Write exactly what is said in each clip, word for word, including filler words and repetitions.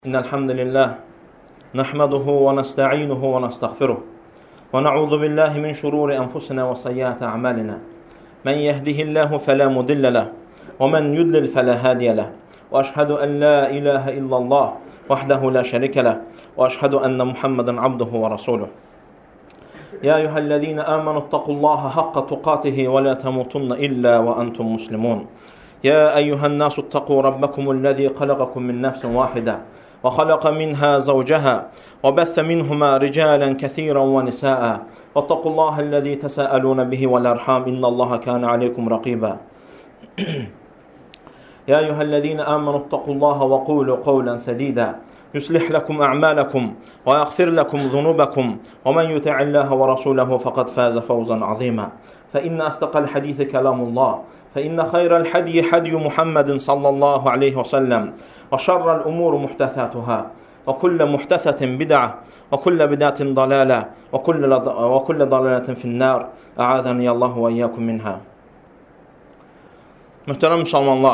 إن الحمد لله نحمده ونستعينه ونستغفره ونعوذ بالله من شرور أنفسنا وسيئات أعمالنا من يهده الله فلا مضل له ومن يضلل فلا هادي له وأشهد أن لا إله إلا الله وحده لا شريك له وأشهد أن محمدا عبده ورسوله يا أيها الذين آمنوا اتقوا الله حق تقاته ولا تموتن إلا وأنتم مسلمون يا أيها الناس اتقوا ربكم الذي خلقكم من نفس واحدة وخلق منها زوجها وبث منهما رجالا كثيرا ونساء واتقوا الله الذي تساءلون به والأرحام إن الله كان عليكم رقيبا يا أيها الذين آمنوا اتقوا الله وقولوا قولا سديدا يصلح لكم أعمالكم ويغفر لكم ذنوبكم ومن يطع الله ورسوله فقد فاز فوزا عظيما فإن أصدق الحديث كلام الله فإن خير الحدي حدي محمد صلى الله عليه وسلم وشر الأمور محدثاتها وكل محدثة بدعة وكل بدعة ضلالة وكل وكل ضلالة في النار أعاذني الله وإياكم منها. Mühtərəm müsəlmanlar,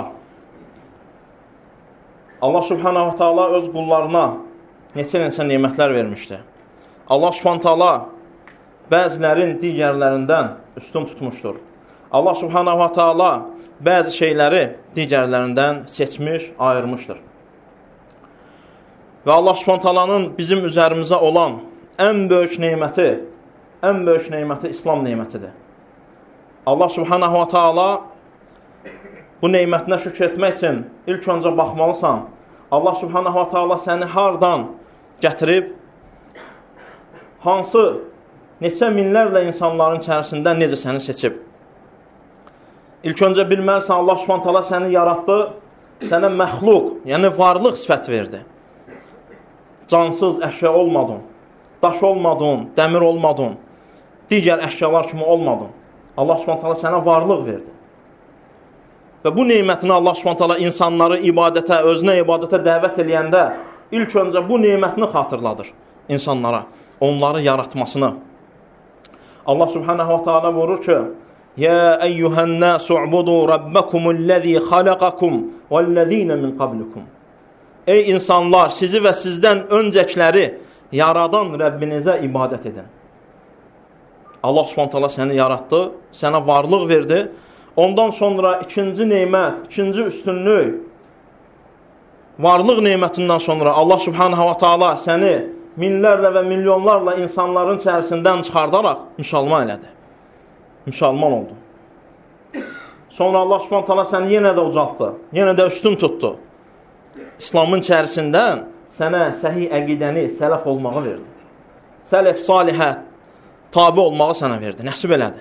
Allah subhanahu wa ta'ala öz qullarına neçə-neçə nemətlər vermişdir. Allah subhanahu wa ta'ala bəzilərin digərlərindən üstün tutmuşdur. Allah subhanahu wa ta'ala bəzi şeyləri digərlərindən seçmiş, ayırmışdır. Və Allah subhanahu wa ta'alanın bizim üzərimizə olan ən böyük neməti, ən böyük neməti İslam nemətidir. Allah subhanahu wa ta'ala bu nemətinə şükür etmək üçün ilk öncə baxmalısan, Allah subhanahu wa ta'ala səni hardan gətirib, hansı, neçə minlərlə insanların içərisində necə səni seçib. İlk öncə bilməlisən, Allah subhanahu wa ta'ala səni yaratdı, sənə məxluq, yəni varlıq sifət verdi. Cansız əşya olmadın, daş olmadın, dəmir olmadın, digər əşyalar kimi olmadın. Allah subhanahu wa ta'ala sənə varlıq verdi. Və bu neymətini Allah subhanahu wa ta'ala insanları ibadətə, özünə ibadətə dəvət eləyəndə ilk öncə bu neymətini xatırladır insanlara, onları yaratmasını. Allah subhanahu wa ta'ala vurur ki, يَا أَيُّهَا النَّاسُ اعْبُدُوا رَبَّكُمُ الَّذ۪ي خَلَقَكُمْ وَالَّذ۪ينَ مِنْ قَبْلِكُمْ Ey insanlar, sizi və sizdən öncəkiləri yaradan Rəbbinizə ibadət edin. Allah subhanahu wa ta'ala səni yaratdı, sənə varlıq verdi. Ondan sonra ikinci neymət, ikinci üstünlük, varlıq neymətindən sonra Allah subhanahu wa ta'ala səni minlərlə və milyonlarla insanların içərisindən çıxardaraq müsəlman elədi. Müsəlman oldu. Sonra Allah subhanahu wa ta'ala səni yenə də ucaltdı, yenə də üstün tutdu. İslamın içərisindən sənə səhih əqidəni, sələf olmağı verdi. Sələf, salihət, tabi olmağı sənə verdi, nəsib elədi.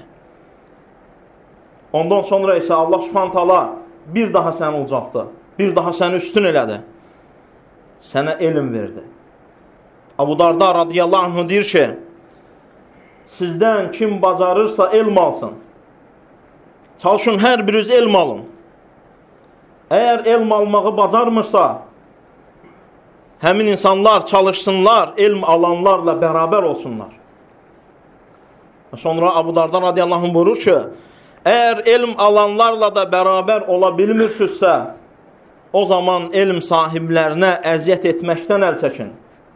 Ondan sonra isə Allah subhanahu wa ta'ala bir daha səni ucaltdı, bir daha səni üstün elədi. Sənə elm verdi. Abu Darda radiyallahu anhu deyir ki, sizdən kim bacarırsa elm alsın. Çalışın, hər biriniz elm alın. Əgər elm almağı bacarmırsa, həmin insanlar çalışsınlar, elm alanlarla bərabər olsunlar. Sonra Abu Darda radiyallahu anh buyurur ki, əgər elm alanlarla da bərabər ola bilmirsinizsə, o zaman elm sahiblərinə əziyyət etməkdən əl çəkin.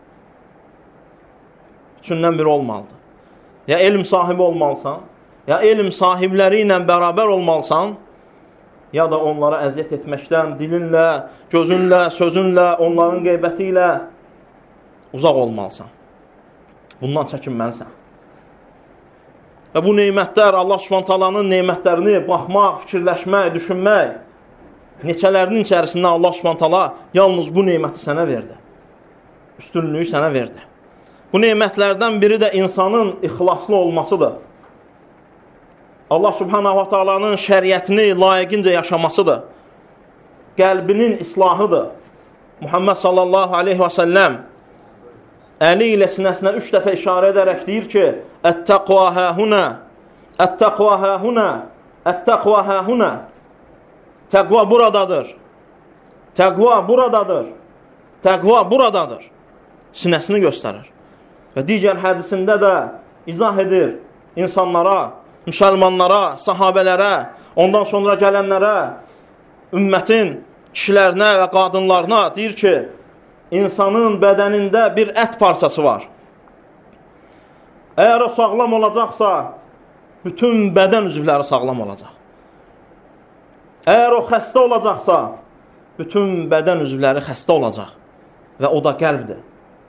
Üçündən biri olmalıdır. Ya elm sahibi olmalısan, ya elm sahibləri ilə bərabər olmalısan, ya da onlara əziyyət etməkdən dilinlə, gözünlə, sözünlə, onların qeybəti ilə uzaq olmalısan. Bundan çəkinməlisən. Və bu neymətlər, Allah subhanahu ta'alanın neymətlərini baxmaq, fikirləşmək, düşünmək, neçələrinin içərisində Allah subhanahu ta'ala yalnız bu neyməti sənə verdi. Üstünlüyü sənə verdi. Bu neymətlərdən biri də insanın ixlaslı olmasıdır. Allah subhanahu ta'alanın şəriətini layiqincə yaşamasıdır. Qəlbinin islahıdır. Muhammed sallallahu aleyhi və səlləm əli ilə sinəsinə üç dəfə işarə edərək deyir ki, Ət-təqva həhunə, ət-təqva həhunə, ət-təqva həhunə. Təqva buradadır. Təqva buradadır. Təqva buradadır. Sinəsini göstərir. Və digər hədisində də izah edir insanlara, müsəlmanlara, sahabələrə, ondan sonra gələnlərə, ümmətin kişilərinə və qadınlarına deyir ki, insanın bədənində bir ət parçası var. Əgər o sağlam olacaqsa, bütün bədən üzvləri sağlam olacaq. Əgər o xəstə olacaqsa, bütün bədən üzvləri xəstə olacaq və o da qəlbdir.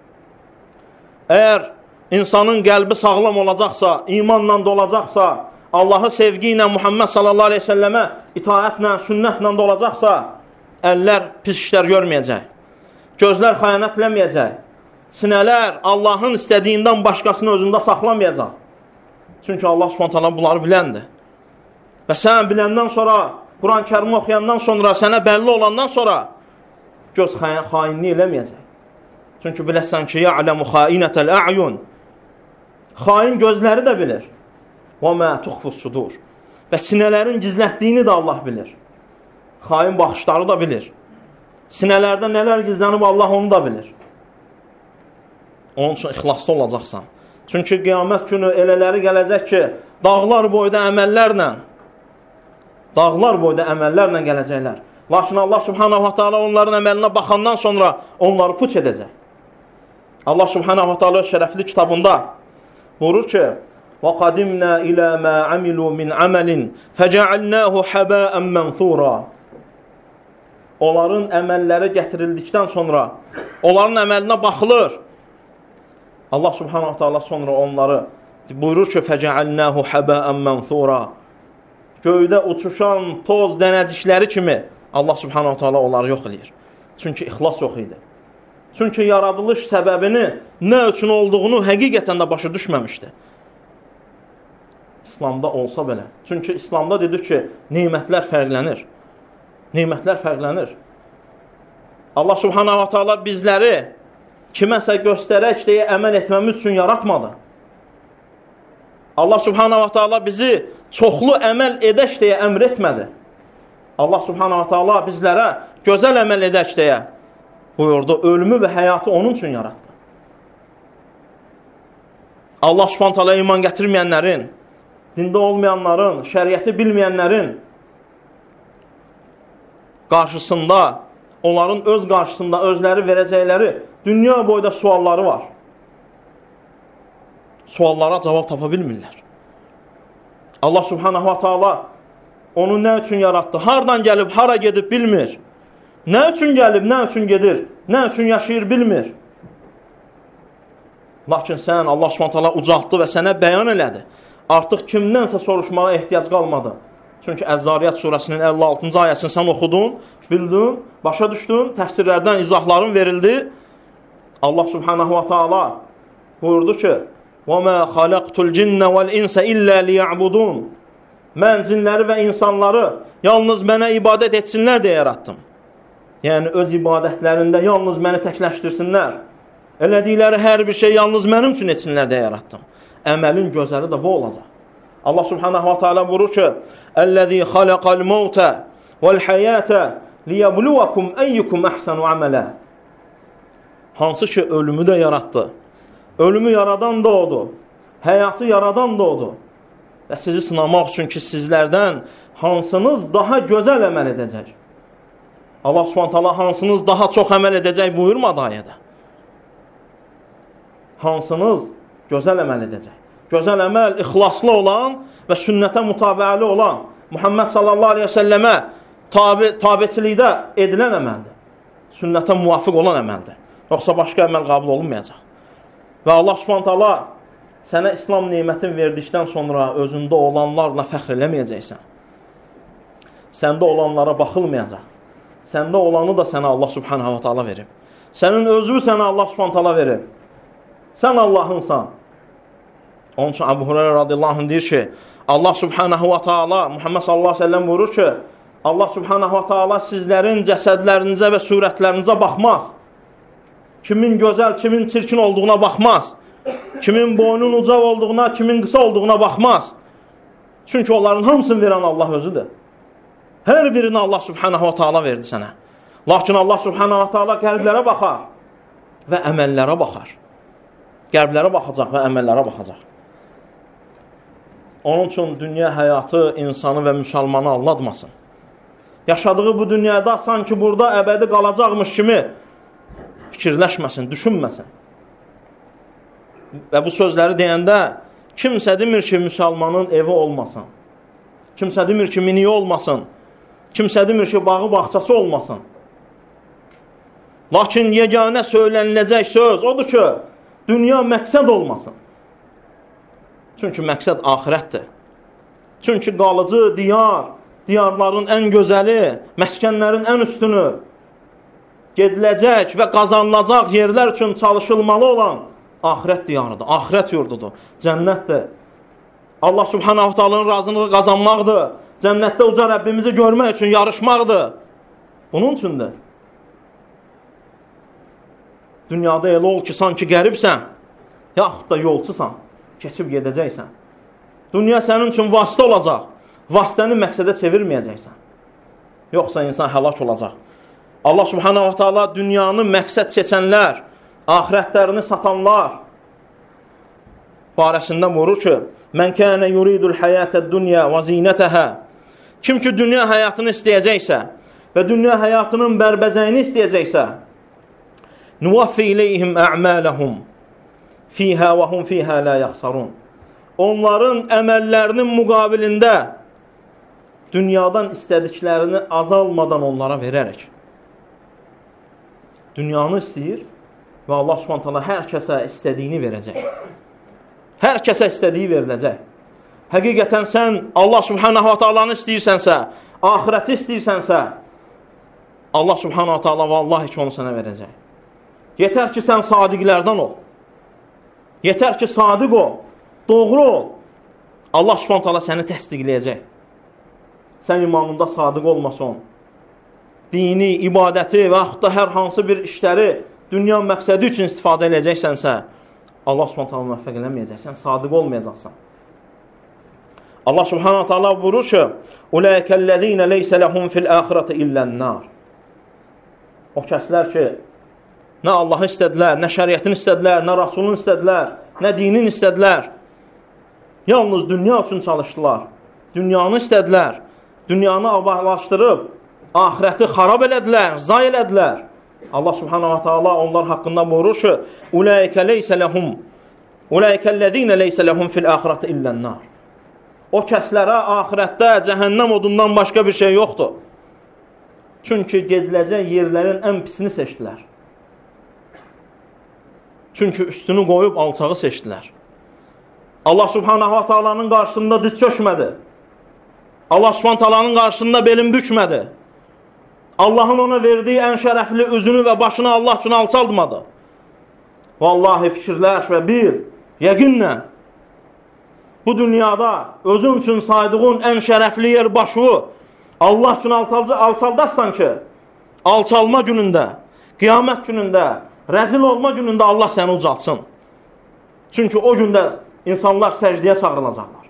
Əgər insanın qəlbi sağlam olacaqsa, imanla dolacaqsa, Allahı sevgi ilə, Muhammed sallallahu aleyhi ve səlləmə itaətlə, sünnətlə dolacaqsa, əllər pis işlər görməyəcək, gözlər xəyanət eləməyəcək, sinələr Allahın istədiyindən başqasını özündə saxlamayacaq. Çünki Allah Subhanahu taala bunları biləndir. Və sən biləndən sonra, Quran-ı Kərimi oxuyandan sonra, sənə bəlli olandan sonra göz xainliyi eləməyəcək. Çünki biləsən ki, ya'lamu xainətəl a'yun. Xain gözləri də bilir. Və mə tuxfus sudur. Və sinələrin gizlətdiyini də Allah bilir. Xain baxışları da bilir. Sinələrdə nələr gizlənib Allah onu da bilir. Onun üçün ixlaslı olacaqsan. Çünki qiyamət günü elələri gələcək ki, dağlar boyda əməllərlə, dağlar boyda əməllərlə gələcəklər. Lakin Allah Subhanahu wa ta'ala onların əməlinə baxandan sonra onları puç edəcək. Allah Subhanahu wa ta'ala şərəfli kitabında buyurur ki, وَقَدِمْنَا إِلَى مَا عَمِلُوا مِنْ عَمَلٍ فَجَعَلْنَاهُ حَبَاءً مَنْثُورًا. Onların əməlləri gətirildikdən sonra, onların əməlinə baxılır. Allah Subhanahu wa ta'ala sonra onları buyurur ki, فَجَعَلْنَاهُ حَبَاءً مَنْثُورًا. Göydə uçuşan toz dənəcikləri kimi Allah Subhanahu wa ta'ala onları yox edir. Çünki ixlas yox idi. Çünki yaradılış səbəbini nə üçün olduğunu həqiqətən də başa düşməmişdi. İslamda olsa belə. Çünki İslamda dedik ki, nemətlər fərqlənir. Nemətlər fərqlənir. Allah Subhanahu wa ta'ala bizləri kiməsə göstərək deyə əməl etməmiz üçün yaratmadı. Allah Subhanahu wa ta'ala bizi çoxlu əməl edək deyə əmr etmədi. Allah Subhanahu wa ta'ala bizlərə gözəl əməl edək deyə buyurdu. Ölümü və həyatı onun üçün yaratdı. Allah Subhanahu wa ta'ala iman gətirməyənlərin, dində olmayanların, şəriəti bilməyənlərin qarşısında, onların öz qarşısında özləri verəcəkləri dünya boyda sualları var. Suallara cavab tapa bilmirlər. Allah Subhanahu wa ta'ala onu nə üçün yaratdı? Hardan gəlib, hara gedib bilmir. Nə üçün gəlib, nə üçün gedir, nə üçün yaşayır bilmir. Lakin sən Allah Subhanahu wa ta'ala ucaltdı və sənə bəyan elədi. Artıq kimdənsə soruşmağa ehtiyac qalmadı. Çünki Əz-Zariyat surəsinin əlli altıncı ayəsini sən oxudun, bildin, başa düşdün, təfsirlərdən izahların verildi. Allah Subhanahu wa ta'ala buyurdu ki, وَمَا خَلَقْتُ الْجِنَّ وَالْاِنْسَ إِلَّا لِيَعْبُدُونَ. Mən cinləri və insanları yalnız mənə ibadət etsinlər deyə yaratdım. Yəni öz ibadətlərində yalnız məni təkləşdirsinlər. Elədikləri hər bir şey yalnız mənim üçün etsinlər deyə yaratdım. Əməlin gözəli də bu olacaq. Allah Subhanahu wa ta'ala buyurur ki, "Əl-ləzî xalaqal mauta vel-hayata liyabluwakum eyyukum ahsanu amala." Hansı ki ölümü də yaratdı. Ölümü yaradan da odur. Həyatı yaradan da odur. Və sizi sınamaq üçün ki, sizlərdən hansınız daha gözəl əməl edəcək. Allah Subhanahu wa ta'ala hansınız daha çox əməl edəcək buyurmadı ayədə. Hansınız gözəl əməl edəcək. Gözəl əməl ixlaslı olan və sünnətə mutabəəli olan, Muhammed sallallahu aleyhi ve səlləmə tabi, tabiçilikdə edilən əməldir. Sünnətə muvafiq olan əməldir. Yoxsa başqa əməl qəbul olunmayacaq. Və Allah Subhanahu taala sənə İslam neymətini verdikdən sonra özündə olanlarla fəxr eləməyəcəksən. Səndə olanlara baxılmayacaq. Səndə olanı da sənə Allah Subhanahu taala verib. Sənin özü sənə Allah Subhanahu taala verib. Sən Allahınsan. Onun üçün Əbu Hüreyrə radiyallahu anh deyir ki, Allah Subhanahu wa ta'ala, Muhammed sallallahu aleyhi ve sellem buyurur ki, Allah Subhanahu wa ta'ala sizlərin cəsədlərinizə və surətlərinizə baxmaz. Kimin gözəl, kimin çirkin olduğuna baxmaz. Kimin boynun uca olduğuna, kimin qısa olduğuna baxmaz. Çünki onların hamısını verən Allah özüdür. Hər birini Allah Subhanahu wa ta'ala verdi sənə. Lakin Allah Subhanahu wa ta'ala qəlblərə baxar və əməllərə baxar. Qəlblərə baxacaq və əməllərə baxacaq. Onun üçün dünya həyatı insanı və müsəlmanı aldatmasın. Yaşadığı bu dünyada sanki burada əbədi qalacaqmış kimi fikirləşməsin, düşünməsin. Və bu sözləri deyəndə kimsə demir ki, müsəlmanın evi olmasın. Kimsə demir ki, miniyi olmasın. Kimsə demir ki, bağı bağçası olmasın. Lakin yeganə söyləniləcək söz odur ki, dünya məqsəd olmasın. Çünki məqsəd axirətdir. Çünki qalıcı diyar, diyarların ən gözəli, məskənlərin ən üstünü, gediləcək və qazanılacaq yerlər üçün çalışılmalı olan axirət diyarıdır, axirət yurdudur, cənnətdir. Allah Subhanahu Taala'nın razılığı qazanmaqdır, cənnətdə uca Rəbbimizi görmək üçün yarışmaqdır. Bunun üçündür. Dünyada elə ol ki, sanki qəribsən, yaxud da yolçusan, keçib gedəcəksən. Dünya sənin üçün vasitə olacaq, vasitəni məqsədə çevirməyəcəksən. Yoxsa insan həlak olacaq. Allah Subhanahu Taala dünyanı məqsəd seçənlər, axirətlərini satanlar barəsində buyurur ki, "Mən kana yuridul hayatad dunya və zinataha." Kim ki dünya həyatını istəyəcəksə və dünya həyatının bərbəzəyini istəyəcəksə, "Nuvaffi ileyhim a'malahum fiha və hum fiha la yaxsarun." Onların əməllərinin müqabilində dünyadan istədiklərini azalmadan onlara verərək. Dünyanı istəyir və Allah Subhanahu taala hər kəsə istədiyini verəcək. Hər kəsə istədiyi veriləcək. Həqiqətən sən Allah Subhanahu taalanı istəyirsənsə, axirəti istəyirsənsə, Allah Subhanahu taala vallahi ki onu sənə verəcək. Yetər ki sən sadiqlərdən ol. Yetər ki sadiq ol, doğru ol. Allah Subhanahu taala səni təsdiqləyəcək. Sən imanında sadiq olmasan, dini, ibadəti və yaxud da hər hansı bir işləri dünya məqsədi üçün istifadə edəcəksənsə, Allah Subhanahu taala müvəffəq eləməyəcəksən, sadiq olmayacaqsan. Allah Subhanahu taala buyurur ki, "Ulaikellezine leysa lehum fil ahireti illan-nar." O kəslər ki, nə Allahı istədilər, nə şəriətini istədilər, nə Rasulunu istədilər, nə dinin istədilər. Yalnız dünya üçün çalışdılar. Dünyanı istədilər. Dünyanı abahlaşdırıb, ahirəti xarab elədilər, zay elədilər. Allah Subhanahu taala onlar haqqında buyurur ki, "Ulaika leysa lehum ulaikellezine leysa lehum fil ahireti illan-nar." O kəslərə axirətdə cəhənnəm odundan başqa bir şey yoxdur. Çünki gediləcək yerlərin ən pisini seçdilər. Çünki üstünü qoyub alçağı seçdilər. Allah Subhanahu taalanın qarşısında diz çökmədi. Allah Subhanahu taalanın qarşısında belin bükmədi. Allahın ona verdiyi ən şərəfli üzünü və başını Allah üçün alçaldmadı. Vallahi fikirləş və bil, yəqinlə, bu dünyada özün üçün saydığın ən şərəfli yer başvu Allah üçün alçaldarsan ki, alçalma günündə, qiyamət günündə, rəzil olma günündə Allah səni ucaltsın. Çünki o gündə insanlar səcdiyə çağırılacaqlar.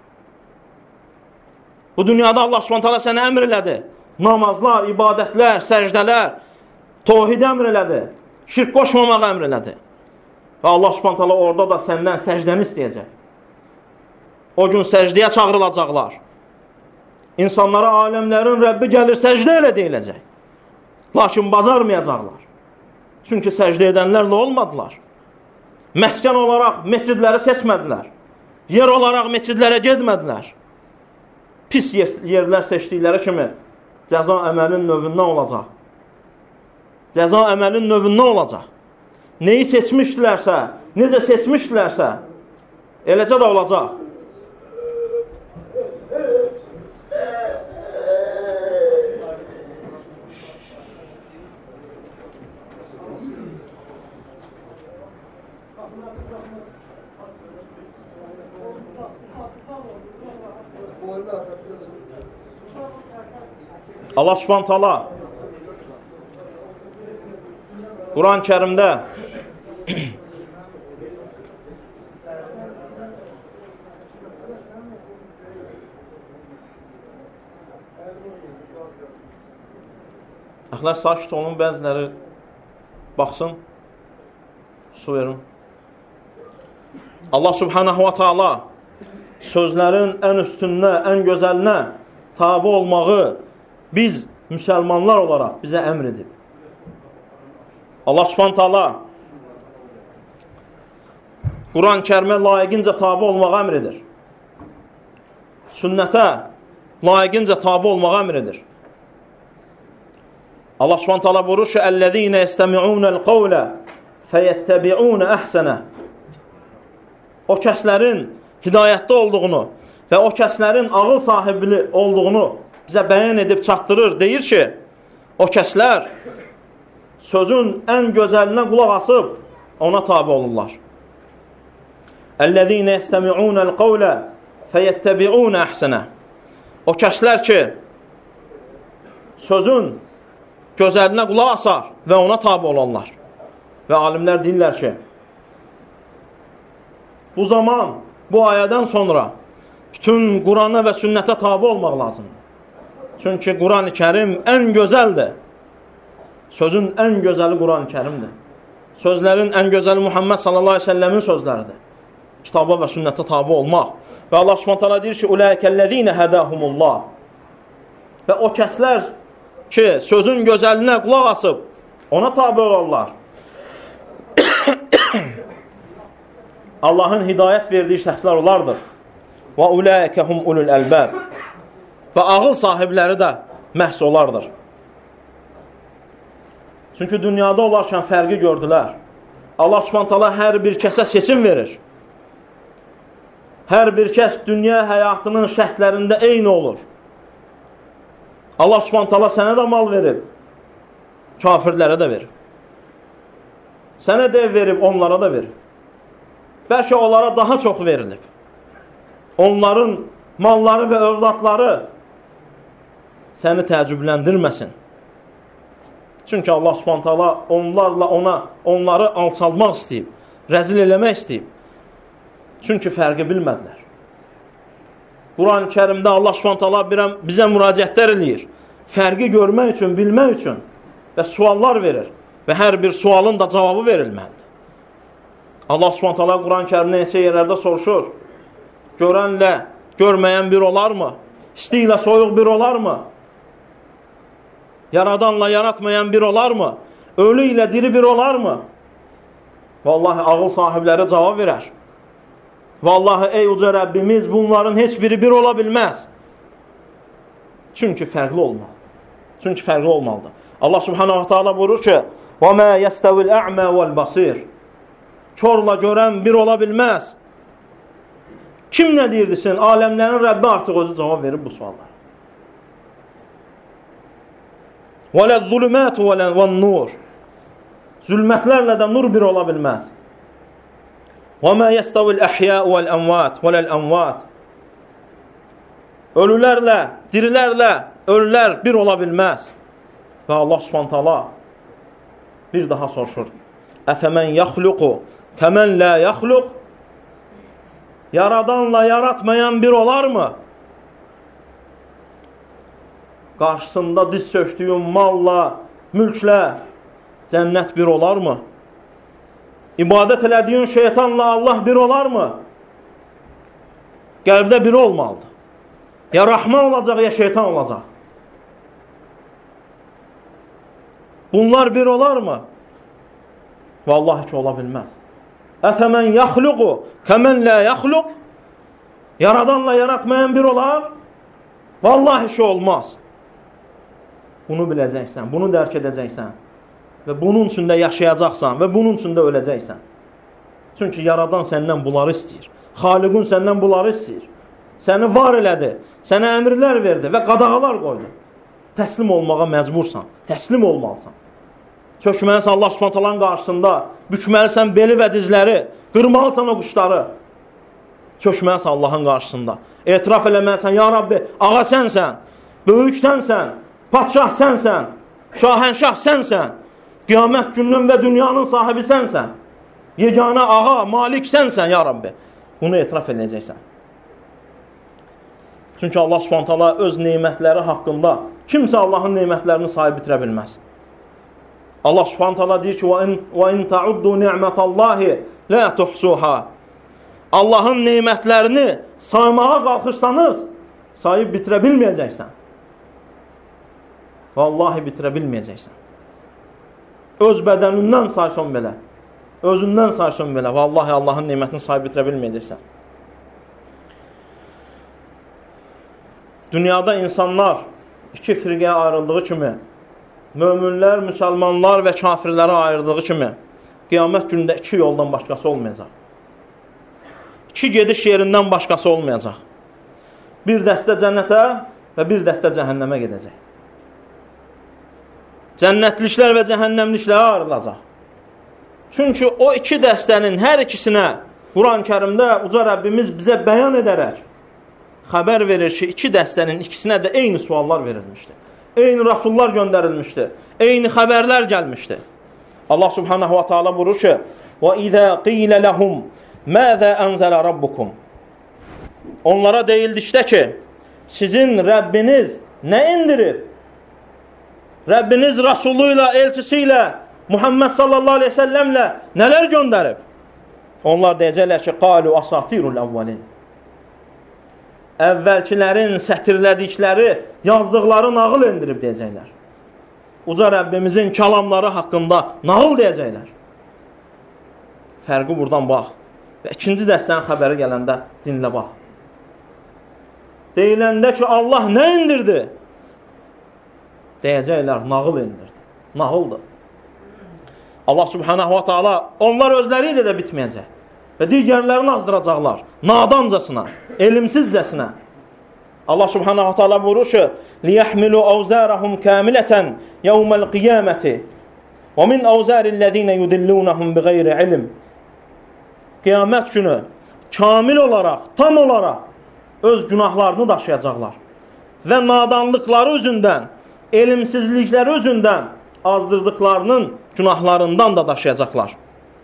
Bu dünyada Allah Subhanahu taala sənə əmr elədi. Namazlar, ibadətlər, səcdələr, tohid əmr elədi. Şirk qoşmamaq əmr elədi. Və Allah Subhanahu taala orada da səndən səcdəni istəyəcək. O gün səcdiyə çağırılacaqlar. İnsanlara aləmlərin Rəbbi gəlir səcdə elə deyiləcək. Lakin bacarmayacaqlar. Çünki səcdə edənlərlə olmadılar. Məskən olaraq meçidləri seçmədilər. Yer olaraq meçidlərə getmədilər. Pis yerlər seçdikləri kimi cəza əməlin növündən olacaq. Cəza əməlin növündən olacaq. Neyi seçmişdilərsə, necə seçmişdilərsə, eləcə də olacaq. Allah Subhanahu taala Quran-ı Kərimdə Əxlər sakit olun, bəziləri baxsın, su verin. Allah Subhanahu wa taala sözlərin ən üstününə, ən gözəlinə tabi olmağı biz müsəlmanlar olaraq bizə əmr edib. Allah Subhanahu taala Quran-ı Kərimə layiqincə tabi olmağa əmr edir. Sünnətə layiqincə tabi olmağa əmr edir. Allah Subhanahu taala buyurur ki: "Ellezîne yestemi'ûnel-qawle feyettabi'ûne ahsene." O kəslərin hidayətdə olduğunu və o kəslərin ağıl sahibi olduğunu bizə bəyan edib çatdırır. Deyir ki, o kəslər sözün ən gözəlinə qulaq asıb ona tabi olurlar. Ellezîne yestemi'ûnel-qawle feyettabi'ûne ahsene. O kəslər ki, sözün gözəlinə qulaq asar və ona tabi olanlar. Və alimlər deyirlər ki, bu zaman, bu ayədən sonra bütün Qurana və sünnətə tabi olmaq lazımdır. Çünki Quran-ı Kərim ən gözəldir. Sözün ən gözəli Quran-ı Kərimdir. Sözlərin ən gözəli Muhammed sallallahu aleyhi ve sellemin sözləridir. Kitaba və sünnətə tabi olmaq. Və Allah Subhanahu taala deyir ki, "Ulaikellezîne hedahumullah." Və o kəslər ki, sözün gözəlinə qulaq asıb ona tabi olarlar. Allahın hidayət verdiyi şəxslər onlardır. Və ulaikəhum ulul əlbəb. Və ağıl sahibləri də məhz onlardır. Çünki dünyada olarkən fərqi gördülər. Allah Subhanahu taala hər bir kəsə seçim verir. Hər bir kəs dünya həyatının şərtlərində eyni olur. Allah Subhanahu taala sənə də mal verir, kafirlərə də verir. Sənə də verib, onlara da verir. Bəlkə onlara daha çox verilib. Onların malları və övladları səni təəccübləndirməsin. Çünki Allah Subhanahu taala onlarla ona onları alçaltmaq istəyib, rəzil eləmək istəyib. Çünki fərqi bilmədilər. Quran-ı Kərimdə Allah Subhanahu taala bizə müraciətlər eləyir. Fərqi görmək üçün, bilmək üçün və suallar verir. Və hər bir sualın da cavabı verilməlidir. Allah Subhanahu taala Quran-ı Kərimdə neçə yerlərdə soruşur. Görənlə görməyən bir olarmı? İsti ilə soyuq bir olarmı? Yaradanla yaratmayan bir olarmı? Ölü ilə diri bir olarmı? Vallahi ağıl sahibləri cavab verər. Vallahi ey uca Rəbbimiz, bunların heç biri bir ola bilməz. Çünki fərqli olmalıdır. Çünki fərqli olmalıdır. Allah Subhanahu taala buyurur ki: "Və mə yestevil a'ma vel basir." Körlə görən bir ola bilməz. Kim nə deyirdisin? Aləmlərin Rəbbi artıq özü cavab verib bu suallara. Və ləz-zulümatu və ləz-nur. Zülmətlərlə də nur bir ola bilməz. Və mə yestevil əhya'u vəl-əmvat və ləl-əmvat. Ölülərlə, dirilərlə ölülər bir ola bilməz. Və Allah Subhanahu taala bir daha soruşur. Əfəmən yaxluqu kəmən la yaxluq. Yaradanla yaratmayan bir olarmı? Qarşısında diz söktüyün malla, mülklə cənnət bir olarmı? İbadət elədiyin şeytanla Allah bir olarmı? Qəlbdə biri olmalıdır. Ya Rahman olacaq, ya şeytan olacaq. Bunlar bir olarmı? Vallahi ki, ola bilməz. Əfəmən yaxluqu kəmən la yaxluq. Yaradanla yaratmayan bir olar? Vallahi ki, olmaz. Bunu biləcəksən, bunu dərk edəcəksən və bunun içində yaşayacaqsan və bunun içində öləcəksən. Çünki yaradan səndən bunları istəyir. Xaliqun səndən bunları istəyir. Səni var elədi, sənə əmrlər verdi və qadağalar qoydu. Təslim olmağa məcbursan, təslim olmalısan. Çökməlisən Allah Subhanahu taalanın qarşısında, bükməlisən beli və dizləri, qırmalısan o quşları. Çökməlisən Allahın qarşısında. Etiraf eləməlisən, ya Rabbi, ağa sənsən, böyük sənsən, padşah sənsən, şahənşah sənsən, qiyamət gününün və dünyanın sahibi sənsən, yeganə ağa, malik sənsən, ya Rabbi. Bunu etiraf edəcəksən. Çünki Allah Subhanahu taala öz neymətləri haqqında kimsə Allahın neymətlərini sahib bitirə bilməz. Allah Subhanahu taala deyir ki: "Və in ta'uddu ni'metallahi la tuhsuha." Allahın neymətlərini saymağa qalxırsanız, sayıb bitirə bilməyəcəksən. Vallahi bitirə bilməyəcəksən. öz bədənindən saysan belə, özündən saysan belə, vallahi Allahın nemətini sayıb bitirə bilməyəcəksən. Dünyada insanlar iki firqəyə ayrıldığı kimi, möminlər, müsəlmanlar və kafirlərə ayrıldığı kimi, qiyamət günündə iki yoldan başqası olmayacaq. İki gediş yerindən başqası olmayacaq. Bir dəstə cənnətə və bir dəstə cəhənnəmə gedəcək. Cənnətliklər və cəhənnəmliklərə ayrılacaq. Çünki o iki dəstənin hər ikisinə Quran-ı Kərimdə uca Rəbbimiz bizə bəyan edərək xəbər verir ki, iki dəstənin ikisinə də eyni suallar verilmişdi. Eyni rasullar göndərilmişdi. Eyni xəbərlər gəlmişdi. Allah subhanahu wa ta'ala buyurur ki: "Və izə qilə ləhum məzə ənzələ rabbukum." Onlara deyildikdə ki, sizin Rəbbiniz nə indirib? Rəbbiniz Rasuluyla, elçisiyle, Muhammed sallallahu aleyhi ve sellemlə nələr göndərib? Onlar deyəcəklər ki, qalu asatirul əvvəlin. Əvvəlkilərin sətirlədikləri, yazdıqları nağıl indirib deyəcəklər. Uca Rəbbimizin kəlamları haqqında nağıl deyəcəklər. Fərqi buradan bax. Və ikinci dəstənin xəbəri gələndə dinlə bax. Deyiləndə ki, Allah nə indirdi? Deyəcəklər, nağıl indirdi. Nağıldır. Allah subhanahu wa ta'ala onlar özləri ilə də bitməyəcək. Və digərlərini azdıracaqlar. Nadancasına, elimsizcəsinə. Allah subhanahu wa ta'ala buyurur ki: "Liyahmilu awzarahum kamilatan yawmal qiyamati wa min awzarillezina yudillunhum bighayri ilm." Qiyamət günü kamil olaraq, tam olaraq öz günahlarını daşıyacaqlar. Və nadanlıqları üzündən, elimsizlikləri üzündən azdırdıqlarının günahlarından da daşıyacaqlar.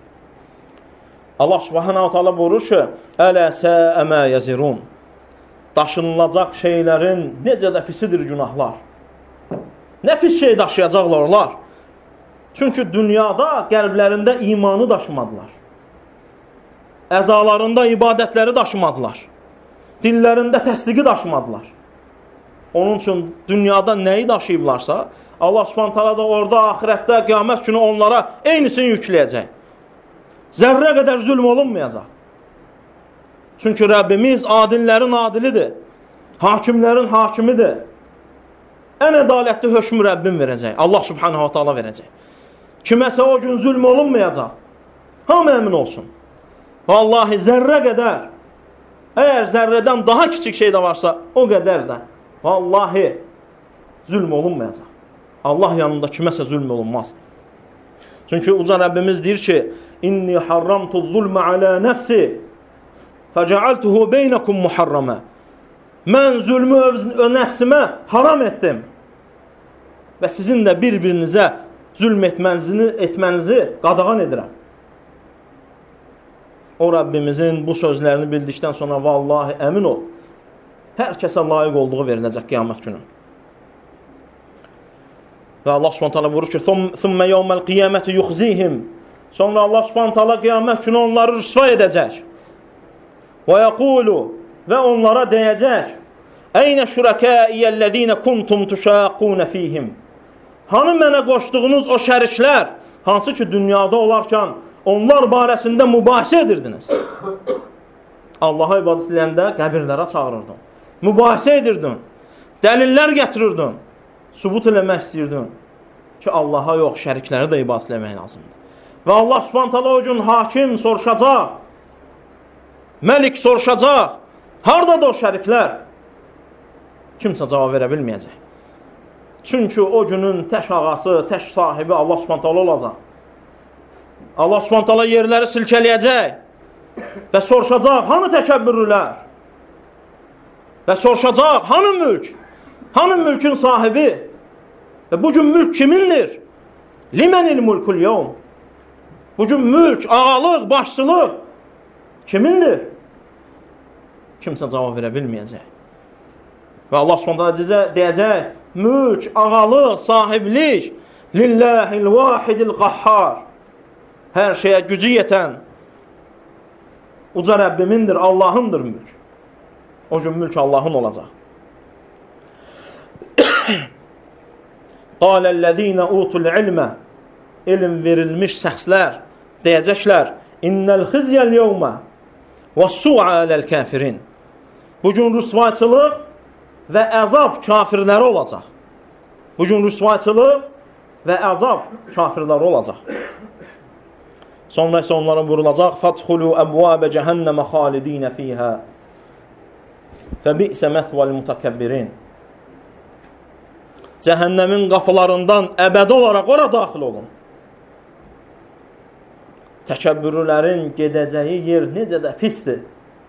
Allah subhanahu wa ta'ala buyurur ki: "Ələ sə'əmə yəzirun." Daşınılacaq şeylərin necə də pisidir günahlar. Nə pis şey daşıyacaqlar onlar? Çünki dünyada qəlblərində imanı daşımadılar. Əzalarında ibadətləri daşımadılar. Dillərində təsdiqi daşımadılar. Onun üçün dünyada nəyi daşıyıblarsa, Allah subhanahu ta'ala da orada, ahirətdə, qiyamət günü onlara eynisini yükləyəcək. Zərrə qədər zülm olunmayacaq. Çünki Rəbbimiz adillərin adilidir. Hakimlərin hakimidir. Ən ədalətli hökmü Rəbbim verəcək. Allah subhanahu ta'ala verəcək. Kiməsə o gün zülm olunmayacaq. Hamı əmin olsun. Vallahi zərrə qədər, əgər zərrədən daha kiçik şey də varsa, o qədər də vallahi zülm olunmayacaq. Allah yanında kiməsə zülm olunmaz. Çünki uca Rəbbimiz deyir ki: "İnni harramtu zulmə alə nəfsi fəcəaltuhu beynəkum muharramə." Mən zülmü öz nəfsimə haram etdim və sizin də bir-birinizə zülm etmənizi, etmənizi qadağan edirəm. O Rəbbimizin bu sözlərini bildikdən sonra vallahi əmin ol, hər kəsə layiq olduğu veriləcək qiyamət günü. Və Allah subhanahu ta'ala buyurur ki: "Thumma yawmal qiyamati yukhzihim." Sonra Allah subhanahu ta'ala qiyamət günü onları rüsva edəcək. Və yaqulu, və onlara deyəcək: "Əynə şurakâiyəllezîne kuntum tuşâqûne fîhim." Hanı mənə qoşduğunuz o şəriklər, hansı ki dünyada olarkən onlar barəsində mübahisə edirdiniz. Allaha ibadət edəndə qəbirlərə çağırırdın. Mübahisə edirdin. Dəlillər gətirirdin. Subut eləmək istəyirdin ki, Allaha yox, şərikləri də ibadət eləmək lazımdır. Və Allah subhanahu ta'ala o gün hakim soruşacaq, məlik soruşacaq, haradadır o şəriklər? Kimsə cavab verə bilməyəcək. Çünki o günün tək ağası, tək sahibi Allah subhanahu ta'ala olacaq. Allah subhanahu ta'ala yerləri silkələyəcək və soruşacaq, hanı təkəbbürlülər? Və soruşacaq, hanı mülk? Hanı mülkün sahibi? Və bugün mülk kimindir? Limenil mulkul yevm. Bugün mülk, ağalıq, başçılıq kimindir? Kimsə cavab verə bilməyəcək. Və Allah subhanahu deyəcək, mülk, ağalıq, sahiblik lillahil vahidil qahhar. Hər şeyə gücü yetən uca Rəbbimindir, Allahındır mülk. O gün mülk Allahın olacaq. Qâlellezîne utul ilmə elm verilmiş şəxslər deyəcəklər: İnnəl xizyəl yevmə və su'a aləl kafirin. Bugün rüsvayçılıq və əzab kafirləri olacaq. Bugün rüsvayçılıq və əzab kafirləri olacaq. Sonra isə onlara vurulacaq: Fadxulu əbvabə cəhənnəmə xalidinə fiyhə fəbi'sə məthvəl mutakəbbirin. Cəhənnəmin qapılarından əbədi olaraq ora daxil olun. Təkəbbürlərin gedəcəyi yer necə də pisdir.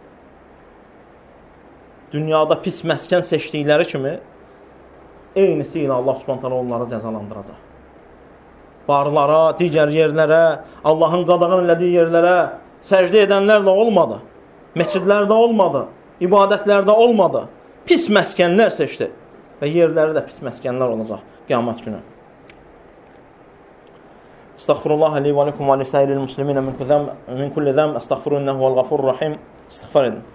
Dünyada pis məskən seçdikləri kimi eynisi ilə Allah Subhanahu taala onları cəzalandıracaq. Barlara, digər yerlərə, Allahın qadağan elədiyi yerlərə səcdə edənlər də olmadı. Məscidlərdə olmadı, ibadətlərdə olmadı. Pis məskənlər seçdi və yerləri də pis məskənlər olacaq qiyamət günü. Estağfurullah li və lekum və lisa'iril muslimin min kulli zam. Estağfirunnehu vel gafurur rahim. İstiğfar edin.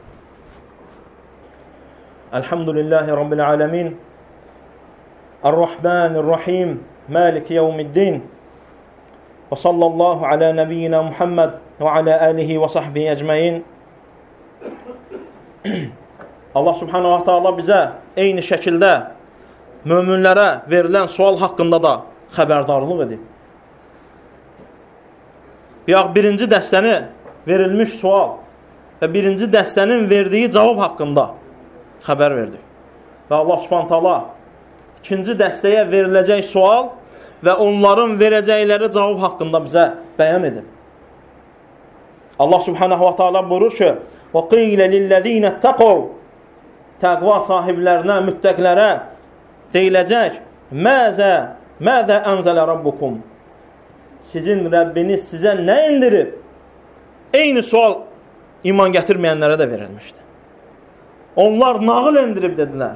Elhamdülillahi rabbil alamin. Errahmanirrahim. Malik yevmiddin. Və sallallahu ala nebiyyina Muhammed və ala alihi və sahbihi ecmaîn. Allah Subhanahu wa ta'ala bizə eyni şəkildə möminlərə verilən sual haqqında da xəbərdarlıq edib. Biyaq birinci dəstəni verilmiş sual və birinci dəstənin verdiyi cavab haqqında xəbər verdi. Və Allah Subhanahu taala ikinci dəstəyə veriləcək sual və onların verəcəkləri cavab haqqında bizə bəyan edib. Allah Subhanahu wa taala buyurur ki: "Və qilə lillezîne ittaqav." Təqva sahiblərinə, müttəqilərə deyiləcək: "Məzə, məzə ənzələ rabbukum?" Sizin Rəbbiniz sizə nə indirib? Eyni sual iman gətirməyənlərə də verilmişdi. Onlar nağıl indirib dedilər.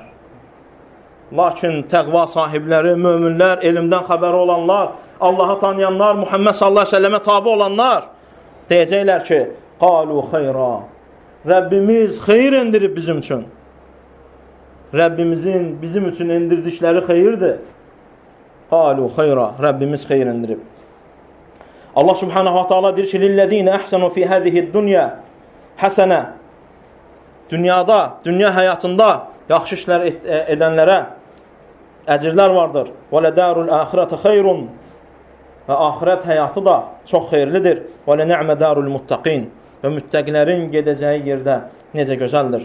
Lakin təqva sahibləri, möminlər, elmdən xəbəri olanlar, Allahı tanıyanlar, Muhammed sallallahu əleyhi və səlləmə tabe olanlar deyəcəklər ki: "Qalu xeyra." Rəbbimiz xeyir indirib bizim üçün. Rəbbimizin bizim üçün indirdikləri xeyirdir. Qalu xeyra. Rəbbimiz xeyir indirib. Allah Subhanahu wa taala deyir ki: "Lillezîne ahsanu fi hâzihi dunya hasana." Dünyada, dünya həyatında yaxşı işlər et edənlərə əcrlər vardır. "Və ledarul ahireti xeyrun." Və axirət həyatı da çox xeyirlidir. "Və le'na'me darul muttaqin." Və müttəqilərin gedəcəyi yerdə necə gözəldir.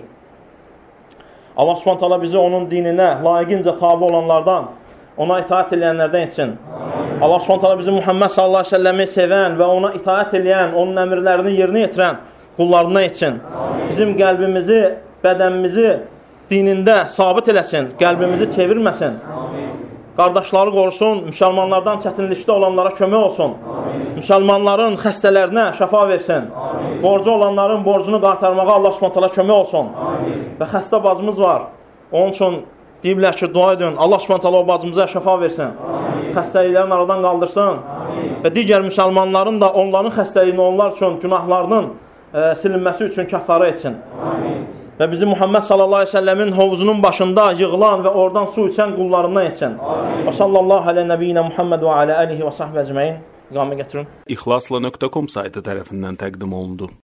Allah Subhanahu taala bizi onun dininə layiqincə tabe olanlardan, ona itaat edənlərdən etsin. Amin. Allah Subhanahu taala bizi Muhammed sallallahu əleyhi və səlləmi sevən və ona itaat edən, onun əmrlərini yerinə yetirən qullarından etsin. Amin. Bizim qəlbimizi, bədənimizi dinində sabit eləsin, qəlbimizi çevirməsin. Amin. Qardaşları qorusun, müsəlmanlardan çətinlikdə olanlara kömək olsun. Amin. Müsəlmanların xəstələrinə şəfa versin. Amin. Borcu olanların borcunu qaytarmağa Allah Subhanahu taala kömək olsun. Amin. Və xəstə bacımız var. Onun üçün deyirlər ki, dua edin. Allah Subhanahu taala o bacımıza şəfa versin. Amin. Xəstəliklərini aradan qaldırsın. Amin. Və digər müsəlmanların da onların xəstəliyini onlar üçün, günahlarının e, silinməsi üçün kəffara etsin. Amin. Və bizi Muhammed sallallahu əleyhi və səlləmin hovuzunun başında yığılan və oradan su içən qullarından etsin. Amin. Və sallallahu alə nəbiyyinə Muhammed və alə alihi və sahbə əcməin. İqamə gətirin. İxlasla nöqtə com saytı tərəfindən təqdim olundu.